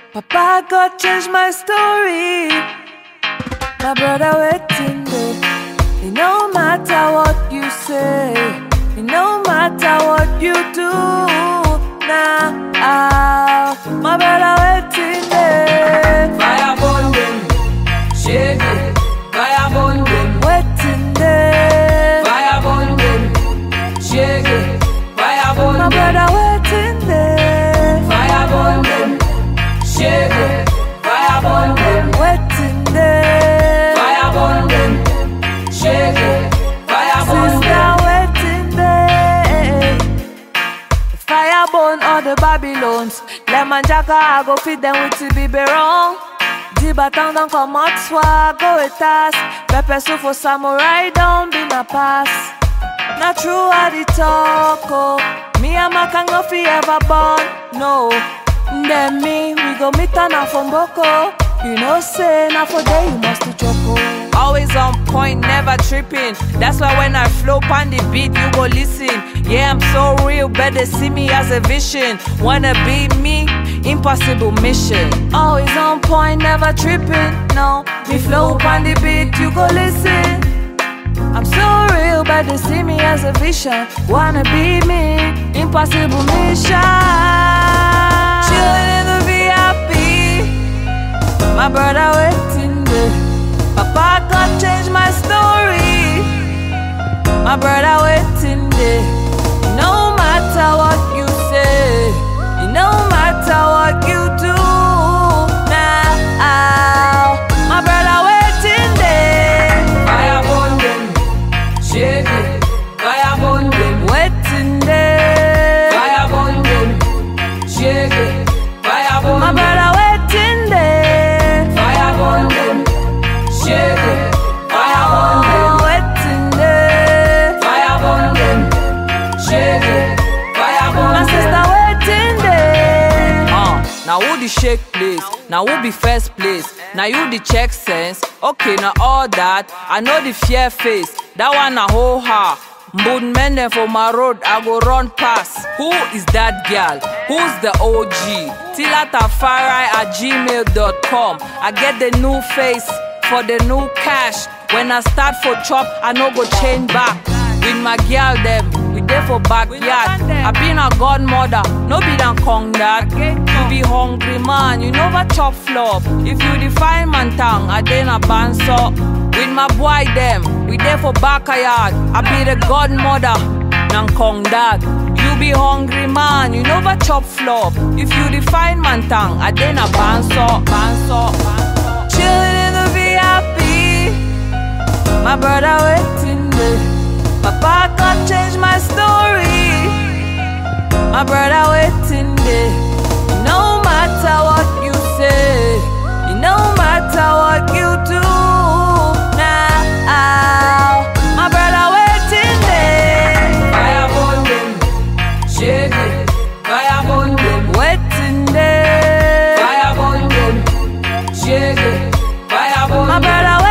Papa God changed my story. My brother waiting there. It no matter what you say, it no matter what you do. Now, my brother waiting there. Fire burn them, shake it. Fire burn them, Waiting there. fire burn them, shake it. Fire burn My them, brother waiting there. fire burn them, shake it. Fire burn them, Waiting there. fire burn them, shake it. Fire burn Sister them. waiting there. Fire burn all the Babylons. Lemon jacka, I go feed them with the biberon. The baton don't come out swag, go with us. Pepper soup for samurai, don't be my pass. Not true how the talk, oh. Me and my can go fi ever born, no. Then me, we go meet her now from Boko. You know say, now for day you must to choco. Always on point, never tripping. That's why when I flow on the beat, you go listen. Yeah, I'm so real, better see me as a vision. Wanna be me? Impossible mission. Always on point, never tripping. No, me flow on the beat, you go listen. I'm so real, better see me as a vision. Wanna be me? Impossible mission. Chillin' in the VIP. My brother waiting there. Papa God changed my story. My brother waiting there. No matter what you say, no matter what you do. Now, my brother waiting there. Fire burn them, shake it. Fire burn them, Waiting there. fire burn them, shake it. Fire burn My them, brother waiting there. fire burn them, shake it. Fire burn them, Waiting there. fire burn them, shake it. Fire burn My them. sister waiting there. Now who the shake place? Now who be first place? Now you the check sense. Okay, now all that. I know the fear face. That one a ho ha. Mbud men for my road, I go run past. Who is that girl? Who's the OG? tilatafari@gmail.com. I get the new face for the new cash. When I start for chop, I no go change back. With my girl them, we there for backyard. I been a godmother, no be done kong that. You be hungry man, you never chop flop. If you define man tongue, I then a banso. With my boy them, we there for backyard. I be the godmother, nang kong that. You be hungry man, you never chop flop. If you define man tongue, I then a banso. Chillin' in the VIP. My brother waiting there. Papa God changed my story. My brother waiting there. No matter what you say, no matter what you do. Now, my brother waiting there. Fire burn them, shake it. Fire burn them, Waiting there. fire burn them, shake it. Fire burn My them, brother